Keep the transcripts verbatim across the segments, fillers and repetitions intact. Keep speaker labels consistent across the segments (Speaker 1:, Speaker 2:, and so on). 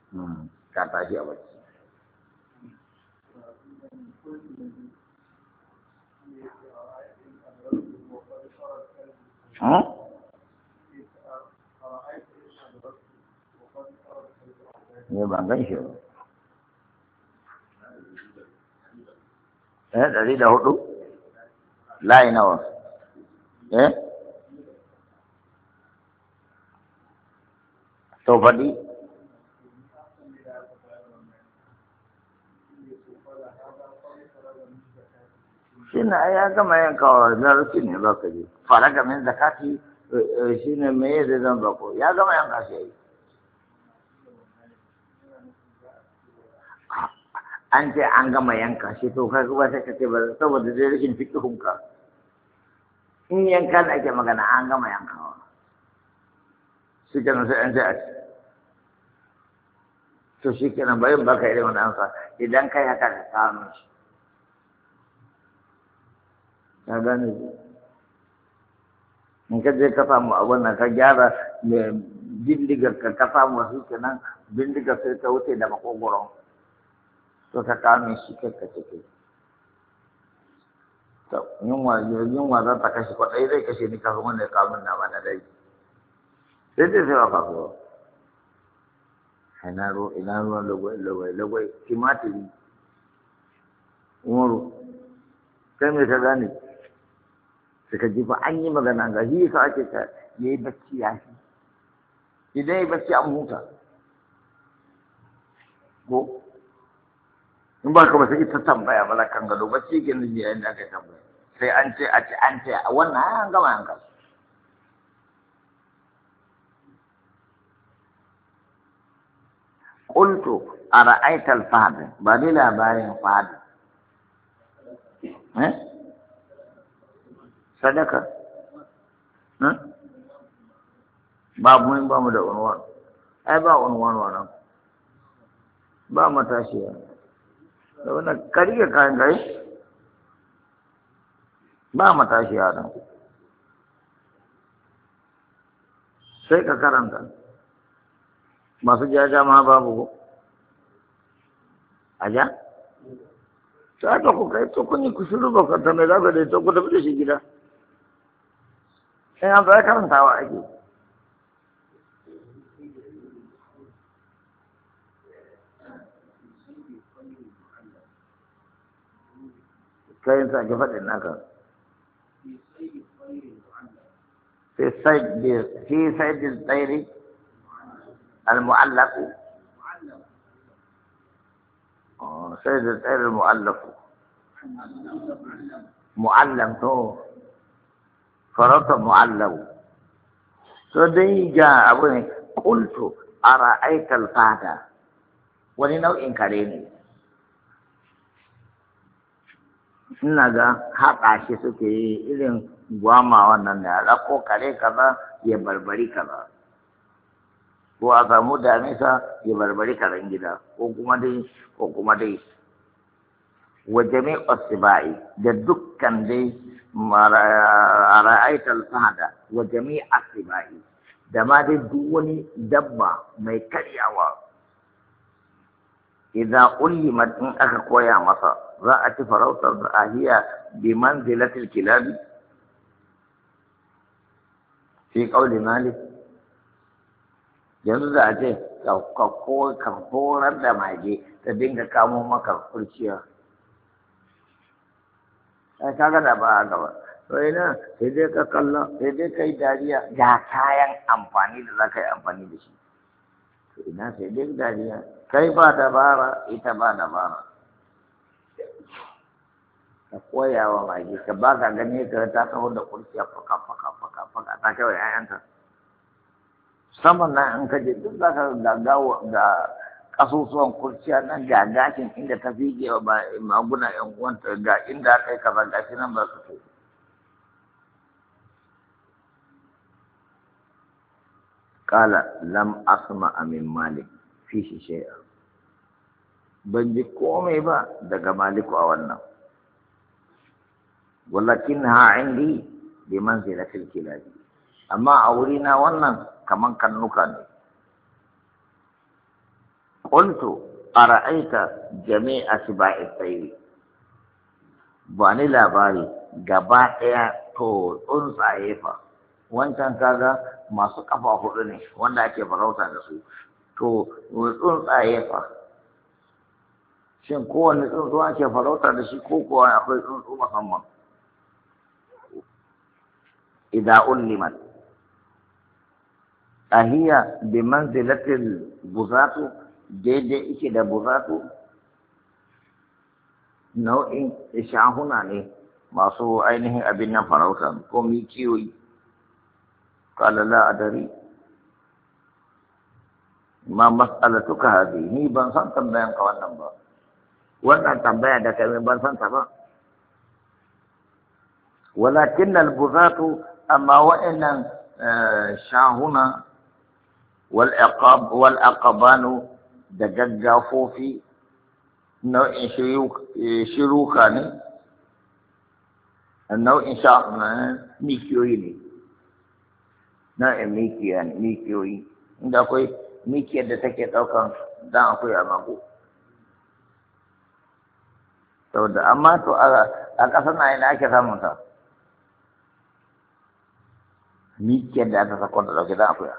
Speaker 1: Hmm, ka tashi a bacci. Hmm? Ne ban gan shi ba. Eh, ɗari da hudu? Layi nawa? Eh? To faɗi. Shi ne ya gama yankawa na rufi ne ba ka je. Fara gamin zakati shi ne me zai zan bako. Ya gama yanka shi yi. An ce an gama yanka shi to kai kuma sai ka ce ba saboda dai rashin fikihunka. In yanka da ake magana an gama yankawa. Shi kenan sai an ce a ci. To shi kenan bayan baka irin wani amsa idan kai haka ka samu shi. Ka gane shi. In ka je ka samu abin nan ka gyara bindigar ka ka samu wasu kenan bindigar sai ta wuce da makogoron. To ka kame shi kai ka cike. To yunwa yunwa za ta kashe kwaɗai zai kashe ni kafin wanda ya kawo min nama na dai. Sai dai sai wa kasuwa. Ina ruwa ina ruwan lagwai lagwai lagwai timatiri. Umaru kai me ka gane? Suka ji fa an yi magana ga shi yasa ake ta yayi bacci ya shi. Idan yayi bacci an huta. Ko in ba ka ba sai ta tambaya mala kan gado ba shi ke nan yayin da aka tambaya sai an ce a ce an ce a wannan an gama an gama qultu ara'aita al-fahd ba ni labarin fahd eh sadaka eh ba mu ba mu da unwan ai ba unwan wannan ba matashiya da wannan kariya kayan gari ba matashi a nan sai ka karanta masu jaja ma babu ko a ja ta ka ku kai to kun yi kusuru ba kwanta mai zaga da ita ku tafi da shi gida sai an zai karantawa ake kayan sake faɗin naka في صيد في صيد الطير المعلق صيد الطير المعلق معلم تو فرط معلق فدي جاء أبوي قلت أرأيت الفهد ولنوع كريم ina ga haƙa shi suke yi irin gwama wannan da ya ko kare kaza ya barbari kaza ko a samu damisa ya barbari karen gida ko kuma dai ko kuma dai wa jami'u sibai da dukkan dai ra'aital fahada wa jami'u sibai da ma dai duk wani dabba mai karyawa idan ullimat in aka koya masa za a ci farautar da ahiya bi manzilatil kilabi fi qawli malik yanzu da a ce ka horar da mage ta dinga kamo maka kurciya ai kaga da ba gaba to ina sai dai ka kalla sai dai kai dariya ga kayan amfani da za ka yi amfani da shi to ina sai dai dariya kai ba dabara ita ba dabara ka koya wa mage ka ba ka gani ka ta kawo da kurciya faka faka faka faka ta kai wa ƴaƴanka saman nan in ka je duk za ka gagawa ga kasusuwan kurciya nan ga gashin inda ta fige wa maguna ƴan uwanta ga inda aka yi kaza gashi nan ba su so qala lam asma min malik fihi shay'a ban ji komai ba daga maliku a wannan walakin ha indi bi manzilatil kilabi amma a wurina wannan kaman kannuka ne qultu ara'aita jami'a siba'i tsayi ba ni labari gaba ɗaya to tsuntsaye fa wancan kaga masu kafa hudu ne wanda ake farauta da su to tsuntsaye fa shin kowane tsuntsu ake farauta da shi ko kuwa akwai tsuntsu musamman idza ullimat ahiya bi manzilatil buzatu daidai ike da buzatu nau'in shahuna ne masu ainihin abin nan farauta ko mikiyoyi qala la adari ma mas'alatuka hadi ni ban san tambayan ka wannan ba wannan tambaya da kai ban san ta ba walakin al-buzatu amma wa'annan shahuna wal aqab wal aqbanu da gaggafofi nau'in shiruka ne nau'in sha mikiyoyi ne nau'in mikiya ne mikiyoyi inda akwai mikiyar da take ɗaukan dan akwai a mako saboda amma to a ƙasar na ina ake samun ta mikiyar da aka sakon da ɗauke dan akwai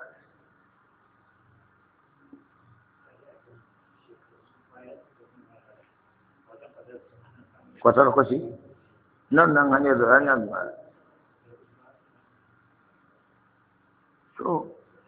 Speaker 1: kwatar kwashi nan nan hanyar da hanyar to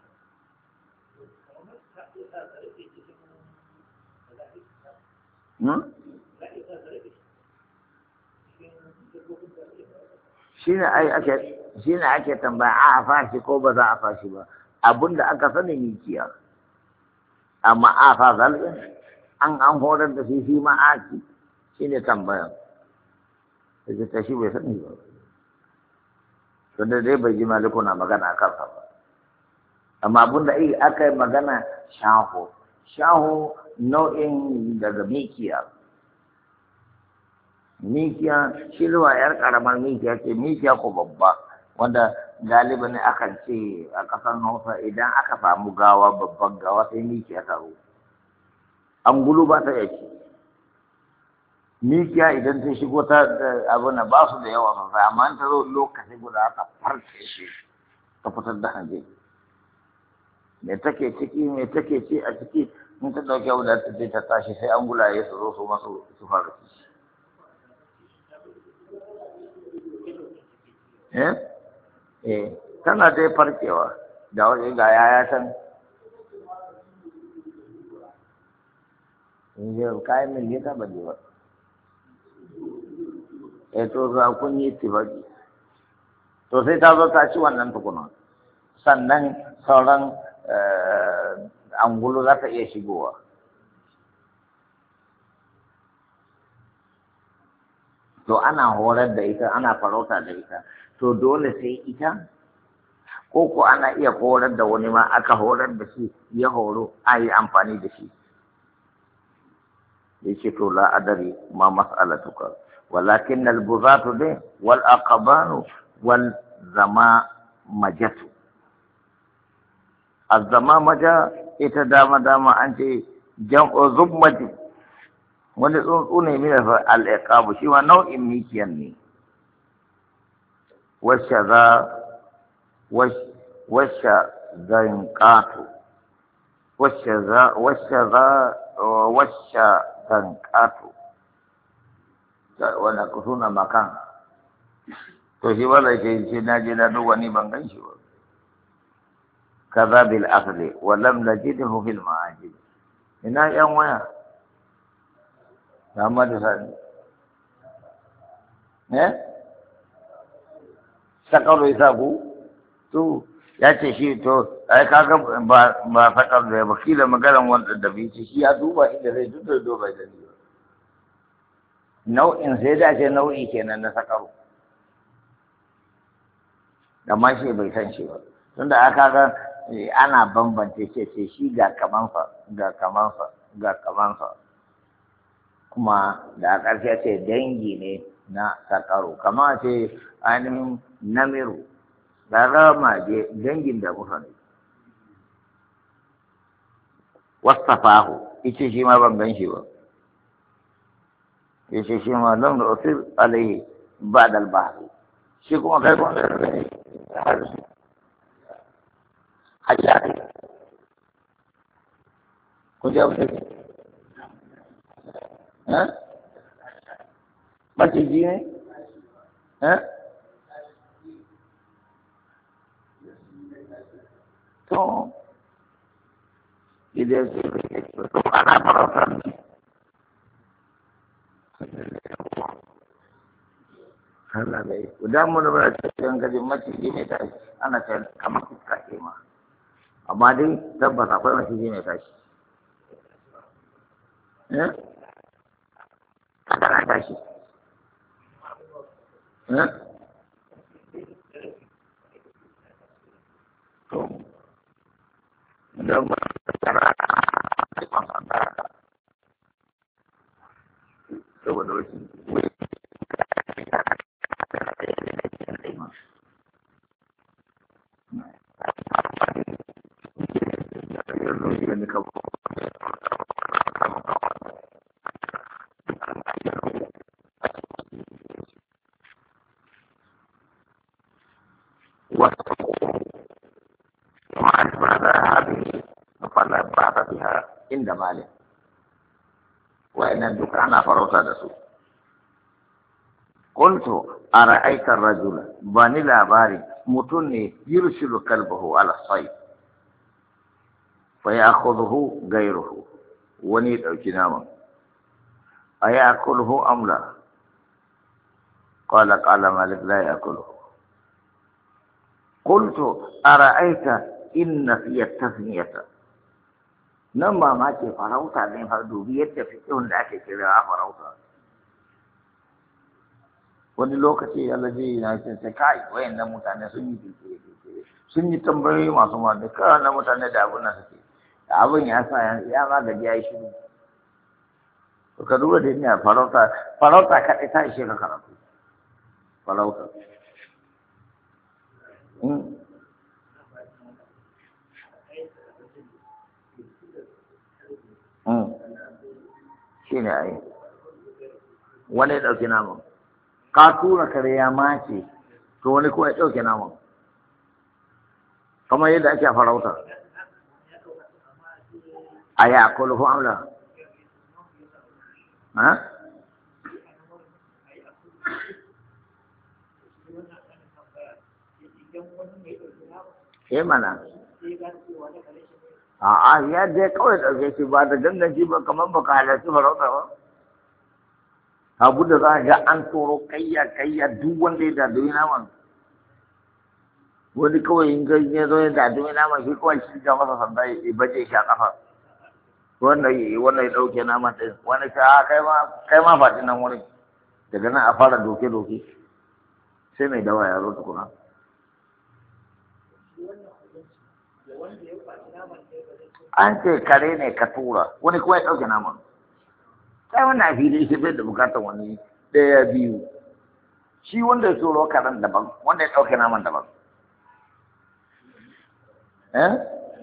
Speaker 1: shi ne ake shi ne ake tambaya a fashi ko ba za a fashi ba abinda aka sani mikiya amma a fa zalɓin an an horar da shi shi ma aki shi ne tambaya da ta shi bai sani ba tunda dai bai ji maliku na magana a kansa ba amma abinda aka yi magana shaho shaho nau'in daga mikiya mikiya shi zuwa yar karamar mikiya ce mikiya ko babba wanda galiba ne akan ce a ƙasar Hausa idan aka samu gawa babban gawa sai mikiya taro an gulu ba ta yake mikiya idan ta shigo ta abu na ba su da yawa sosai amma ta zo lokaci guda aka farce shi ta fitar da hanje me take ciki me take ci a ciki in ta dauke wadda ta je ta tashi sai an gulaye su zo su masu su fara ci eh eh tana dai farkewa da wani ga yaya can in je kayan min ne ta bane ba eh to za kun yi tibaki to sai ta zo ta ci wannan tukuna sannan sauran angulu za ta iya shigowa to ana horar da ita ana farauta da ita to dole sai ita ko ko ana iya horar da wani ma aka horar da shi ya horo a yi amfani da shi ya ce to la adari ma mas'alatuka walakin albuzatu dai wal aqbanu wal zama majatu azama maja ita dama dama an ce jam'u zubmati wani tsuntsu ne mai da al-iqabu shi ma nau'in mikiyan ne washa za washa zanqatu washa za washa za washa zanqatu wannan kusuna makan to shi wala ke shi na je na duba ni ban gan shi ba kaza bil asli wa lam najidhu fil ma'ajib ina yan waya Muhammad Sani eh sakaru isabu to ya ce shi to ai kaga ba ba sakar da ba kila magaran wanda da bi shi ya duba inda zai duba duba da ni nau'in sai da ce nau'i kenan na sakaru amma shi bai san shi ba tunda aka ga ana bambance ce ce shi ga kamansa ga kamansa ga kamansa kuma da ƙarshe ce dangi ne na sakaru kama ce ainihin namiru da rama je dangin da muka ne wasafahu ita shi ma ban gan shi ba ya ce shi ma lam da ofir alaihi ba da albahari shi kuma kai kuma da rai hajjari ku ji abu da ke eh maciji ne eh to idan sai to ana farautar ne Allah bai idan mun ba ta cikin gajin maciji ne ta ana ta kamar iska ke ma amma dai tabbata akwai maciji ne tashi eh kana tashi eh to dan ba ta ra ta kwanta saboda wasu inda malin wa'annan duka ana farauta da su qultu ara'aita ar-rajula bani labari mutum ne yursilu kalbahu ala sayf fa ya'khudhuhu ghayruhu wani dauki naman ayakuluhu am la qala qala malik la ya'kuluhu qultu ara'aita inna fi at-tasmiyata nan ma ma ce farauta ne har dubi yadda fiƙihun da ake kira a farauta wani lokaci Allah zai na ce sai kai wayannan mutane sun yi dike sun yi tambayoyi masu ma da kawai na mutane da abin nan suke abin ya sa ya ma gaji ya yi shiru to ka duba da ina farauta farauta kaɗai ta ishe ka karatu farauta shi ne a yi wani ya ɗauki naman ka tura kare ya mace to wani kuma ya ɗauki naman kamar yadda ake farauta a yi akwai ko amla ha eh mana a'a ya je kawai ɗauke shi ba da ganganci ba kamar ba ka halarci farauta ba abu da za ga an tsoro kayya kayya duk wanda ya dadumi naman wani kawai in ga ya zo ya dadumi naman shi kawai shi ga masa sanda ya baje shi a kafa wannan ya wannan ya ɗauke naman ɗin wani ka a kai ma kai ma faɗi nan wani daga nan a fara doke doke sai mai dawa ya zo tukuna an ce kare ne ka tura wani kuma ya ɗauke naman sai wannan fili shi bai da bukatar wani ɗaya biyu shi wanda ya turo karen daban wanda ya ɗauke naman daban eh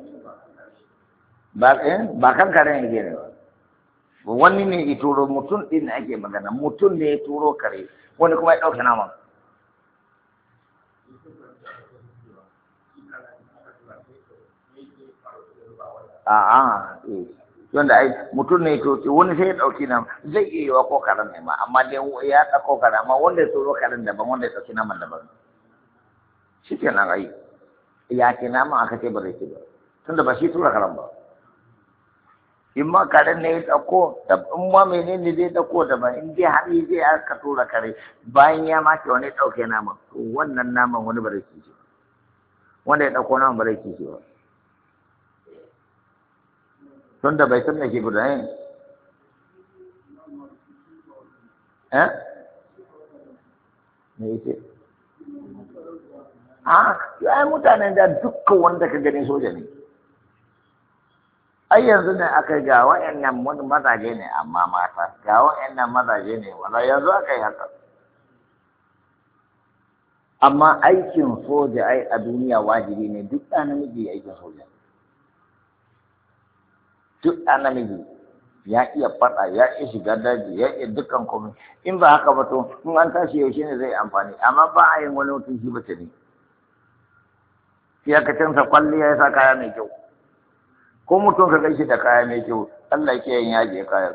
Speaker 1: ba eh ba kan karen ne ne ba wani ne ya turo mutum ɗin ne ake magana mutum ne ya turo kare wani kuma ya ɗauke naman a'a eh wanda ai mutum ne to wani sai ya dauki nan zai iya yiwa ko karan ne ma amma dai ya dauko karan amma wanda ya tsoro karan daban wanda ya dauki naman daban shi ke nan ai ya ke nama aka ce ba zai ci ba tunda ba shi tura karan ba in ma karen ne ya dauko da in ma menene zai dauko daban in dai har yi zai aka tura kare bayan ya mace wani dauke naman to wannan naman wani ba zai ci wanda ya dauko naman ba zai ci ba tunda bai san me ke gudanar eh me yake a ya mutanen da dukkan wanda ka gani soja ne ai yanzu ne aka ga wa'annan mazaje ne amma mata ga wa'annan mazaje ne wala yanzu aka yi haka amma aikin soja ai a duniya wajibi ne duk ɗan namiji aikin soja duk ɗan namiji ya iya faɗa, ya iya shiga daji, ya iya dukkan komai. In ba haka ba to in an tashi yaushe ne zai amfani, amma ba a yin wani mutum shi bace ne. Shi aka canza kwalliya ya sa kaya mai kyau. Ko mutum ka gaishe da kaya mai kyau, Allah ke yin yaje kayan.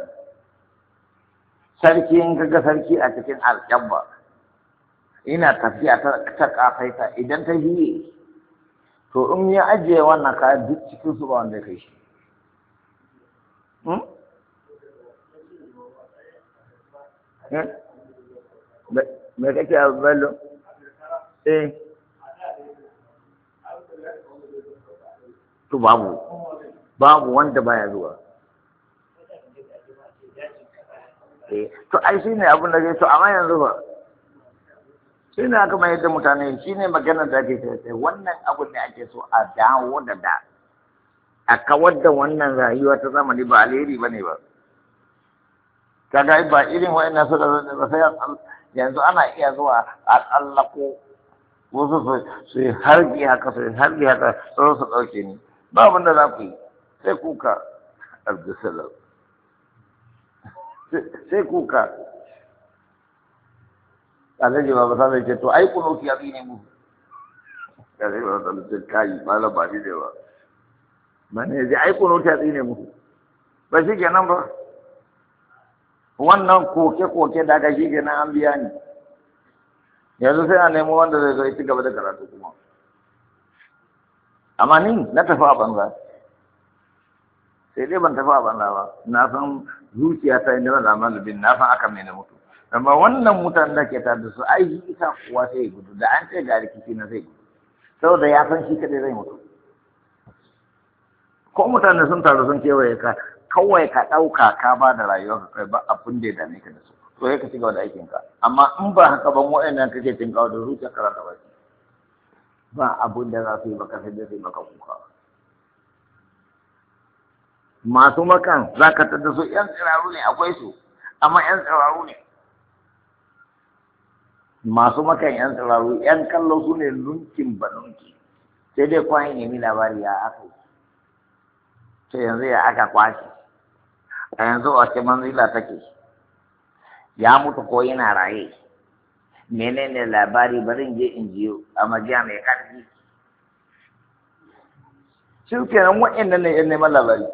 Speaker 1: Sarki in ka ga sarki a cikin alƙabba, ina tafiya ta kafaita idan ta hiye, to in ya ajiye wannan kayan duk cikin su ba wanda ya kai shi. Me kake a bello? Eh. To babu, babu wanda baya zuwa. Eh, to ai shi ne abin da zai to amma yanzu ba. Shi ne aka mayar da mutane, shi ne maganar da ake sai wannan abin da ake so a dawo da da. A kawar da wannan rayuwa ta zamani ba alheri ba ne ba. Kaga ba irin wa'annan su da ba sai yanzu ana iya zuwa a tsallako wasu su yi harbi haka su yi harbi haka su su ɗauke ni. Ba abin da za ku yi sai kuka Abdulsalam. Sai kuka. Alhaji ba ba sa ce to ai kunuki ya ne mu. Alhaji ba ba sa ce kai malam ba ni da ba. Mane ji ai kunuki ya ne mu. Ba shi kenan ba. Wannan koke-koke da aka shi kenan an biya ni. Yanzu sai a nemo wanda zai zo ci gaba da karatu kuma. Amma ni na tafi a banza. Sai dai ban tafi a banza ba. Na san zuciya ta inda wanda malubin na san aka mai na mutu. Amma wannan mutanen da ke tare da su ai shi isa kuwa sai gudu. Da an ce ga rikici na zai gudu. Saboda ya san shi kadai zai mutu. Ko mutane sun taru sun kewaye ka, kawai ka ɗauka ka ba da rayuwa ka kai ba abin da ya dame ka da su. To ya ka ci gaba da aikinka. Amma in ba haka ban wa'annan kake cin kawo da zuciya kara ta baki. Ba abin da za su yi baka sai da sai maka kuka. Masu makan za ka tada su ‘yan tsiraru ne akwai su, amma ‘yan tsiraru ne. Masu makan ‘yan tsiraru, ‘yan kallo su ne lunkin ba lunki. Sai dai kwayin yami labari ya aka yi. Sai yanzu ya aka kwashe. A yanzu wace manzila take. Ya mutu ko yana raye. Menene labari barin je in jiyo a majiya mai ƙarfi. Shi kenan wa'annan ne ‘yan neman labari.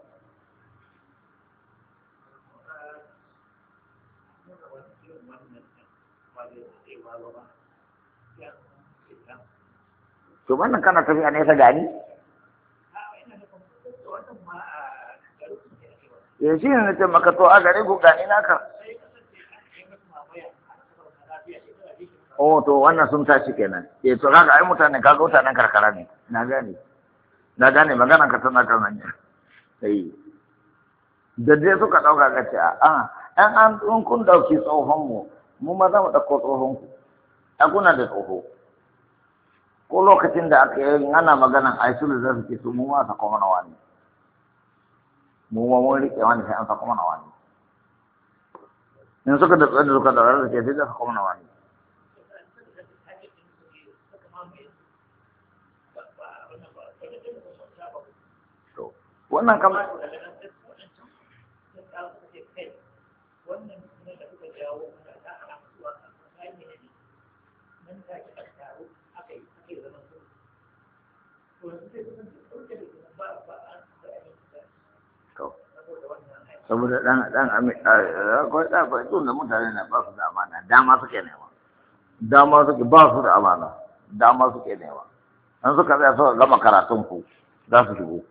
Speaker 1: To wannan kana tafiya nesa gani? Ya shi ne ce maka to a gare ku gani naka. Oh to wannan sun tashi kenan. Eh to kaga ai mutane kaga mutanen karkara ne. Na gane. Na gane maganan ka tana kan hanya. Eh. Da dai suka dauka ka ce a an an kun kun dauki tsohon mu mu ma za mu dauko tsohon ku. A kuna da tsoho. Ko lokacin da aka yi ana maganan aisulu za su ce su mu ma sako mana wani. Mu ma mun riƙe wani sai an sako mana wani. In suka da tsaye da suka da rarra ke sai da sako mana wani. Wannan kam saboda dan dan akwai da akwai tun da mutane na ba su da amana dama suke nema dama suke ba su da amana dama suke nema an suka tsaya suka gama karatun ku za su shigo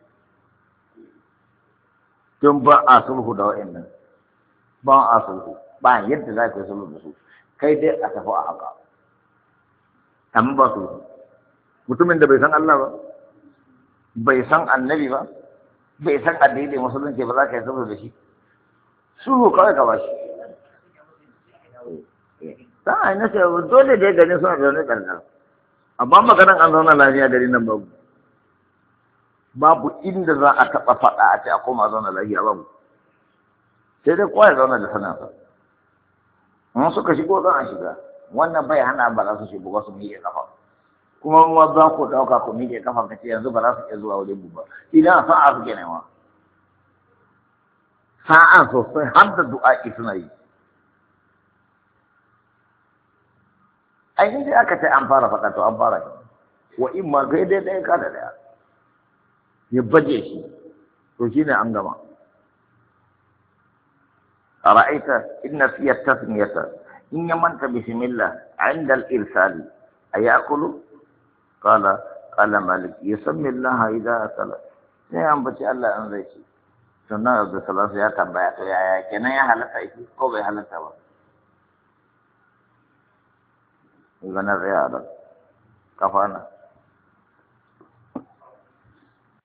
Speaker 1: tun ba a sulhu da wa'annan ba a sulhu ba yadda za ka yi sulhu da su kai dai a tafi a haka amma ba sulhu mutumin da bai san Allah ba bai san annabi ba bai san addini musulunci ba za ka yi sulhu da shi sulhu kawai ka ba shi ta a na ce dole dai gani suna zaune ƙarƙar amma maganan an zauna lafiya gari nan babu babu inda za a taɓa faɗa a ce a koma zauna lafiya babu sai dai kowa ya zauna da sanarsa in suka shigo zan a shiga wannan bai hana ba za su shigo ba su miƙe kafa kuma ma za ku ɗauka ku miƙe kafa ka ce yanzu ba za su iya zuwa wajen mu ba idan a sa'a suke nema sa'a sosai har da du'a'i suna yi. Ainihin aka ce an fara faɗa to an fara shi, wa in ma kai dai ɗaya ka da ɗaya, ya baje shi, to shi ne an gama. A ra'aita in nasiyar tasmiyata, in ya manta bismillah inda al-irsali a yakulu, qala qala malik yusammi Allah idza akala, sai an bace Allah an zai ci. Sannan Abdul Salam ya tambaya to yaya kenan ya halatta shi ko bai halatta ba. Ganar ya da kafana